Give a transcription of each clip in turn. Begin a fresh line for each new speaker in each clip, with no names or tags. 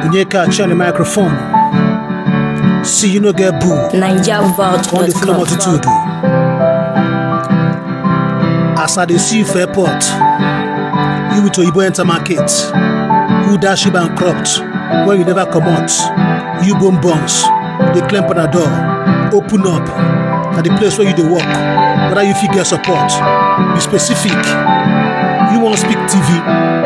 Onyeka check the microphone. See you no get boo.
NigerVault.com.
On the full multitude. As I dey see you for airport, you with Oyibo enter market. Who dash you bankrupt when you never come out? You boom bombs. They climb on the door. Open up. At the place where you dey work. Whether you fit get support. Be specific. You won't speak TV.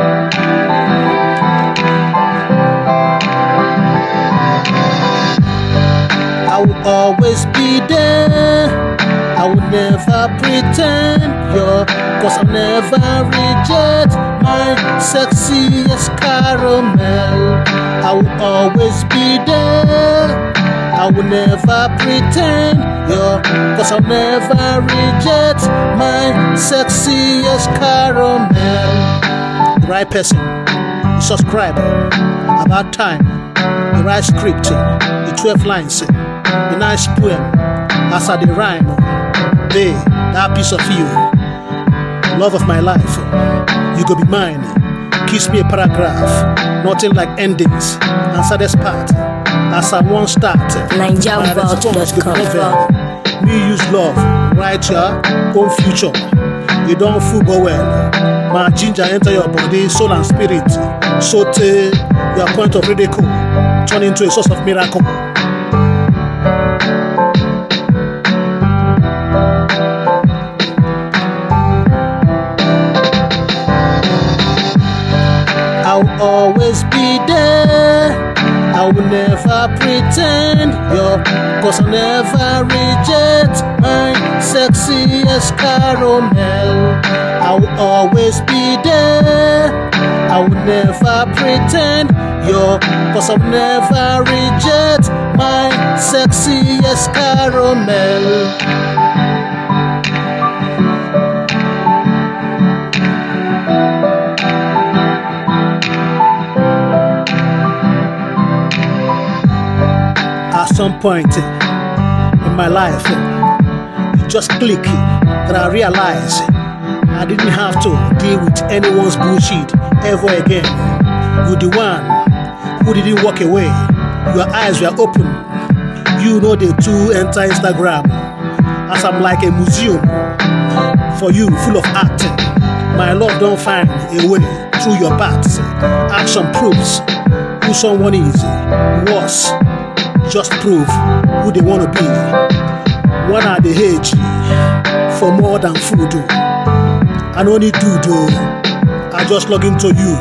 I will always be there. I will never pretend cause I'll never reject my sexiest caramel. I will always be there. I will never pretend cause I'll never reject my sexiest caramel. The right person, the subscriber, about time, the right script, the 12 lines, the nice poem, as I the rhyme, that piece of you, love of my life, you go be mine, kiss me a paragraph, nothing like endings, and saddest part, as I won't start,
NigerVault.com.
Me use love, write your own future, you don't fool go well, my ginger enter your body, soul and spirit, saute your point of ridicule, turn into a source of miracle. I'll always be there. I will never pretend cause I'll never reject my sexiest caramel. I will always be there. I will never pretend cause I'll never reject my sexiest caramel. At some point in my life, it just clicked that I realized I didn't have to deal with anyone's bullshit ever again. You're the one who didn't walk away. Your eyes were open. You know the two enter Instagram. As I'm like a museum for you, full of art. My love don't find a way through your paths. Action proves who someone is. Worse, just prove who they want to be. One at the age for more than food. I don't need to do. I just log into you.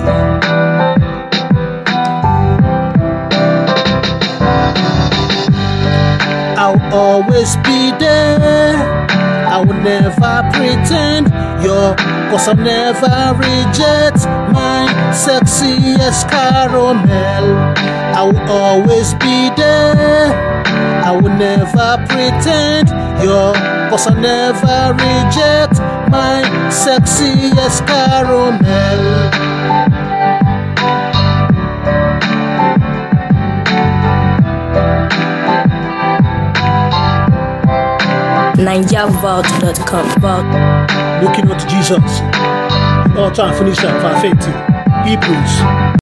I'll always be there. I will never pretend cause I'll never reject my sexiest caramel. I will always be there. I will never pretend cause I'll never reject my sexiest caramel.
NigerVault.com.
Looking unto Jesus, the author and finisher of our faith. Hebrews